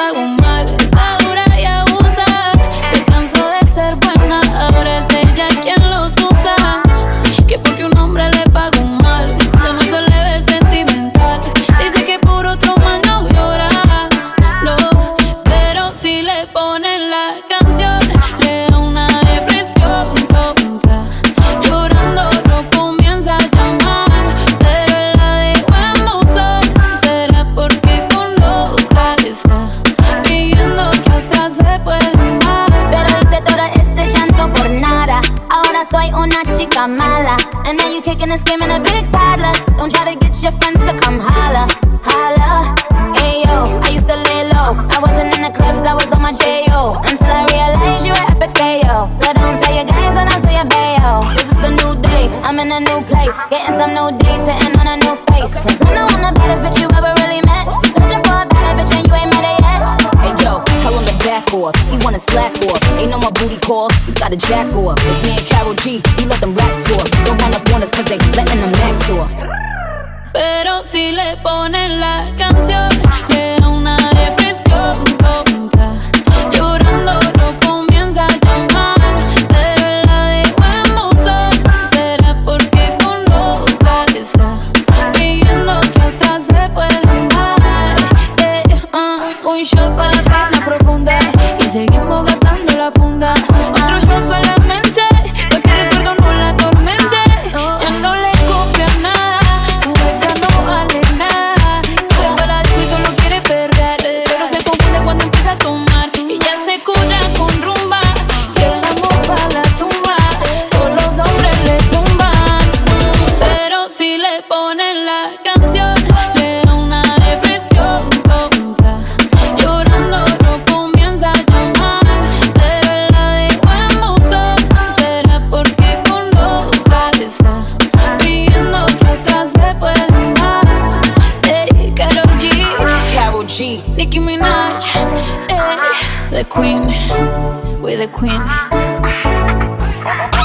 pago mal. Está dura y abusa, se cansó de ser buena, ahora es ella quien los usa. Que porque un hombre le pagó mal, ya no se le ve sentimental. Dice que por otro man no llora, no, pero si le ponen la canción le da una depresión tonta. Llorando no comienza a llamar, pero él la dejó en buzón. Será porque con otra está pidiendo que otra se pueda amar. Pero hice todo este llanto por nada, ahora soy una chica mala. And now you kicking and screaming a big toddler. Don't try to get your friends to come holla, holla. Ayo, I used to lay low, I wasn't in the clubs, I was on my J.O. Until I realized you were epic fail. So don't tell your guys when I say a bayo. Cause it's a new day, I'm in a new place, getting some new days, sitting on a new face. Cause I know I'm the baddest bitch you ever really met. You searching for a better bitch and you ain't met it yet. Hey yo, tell him to back off, he wanna slack off. Ain't no more booty calls, you gotta jack off. It's me and Karol G, we let them racks talk. Don't run up on us cause they letting them max off. Pero si le ponen la canción le da una depresión tonta. Llorando no comienza a llamar, pero él la dejó en buzón. Será porque con otra está pidiendo que otra se pueda amar. Un shot para la pena profunda y seguimos gastando la funda. Otro shot para la mente, pa' que el recuerdo no la atormente. Ya no le copia nada, su ex ya no vale nada. Sale para la disco y solo quiere perder, pero se confunde cuando empieza a tomar y ya se cura con rumba y el amor va a la tumba. Todos los hombres le zumban, pero si le ponen la canción le da una depresión tonta. Llorando no comienza a llamar, pero él la dejó en buzón. Será porque con otra está pidiendo que otra se pueda amar. Ey, Karol G, Nicki Minaj, ey, the queen, we're the queen.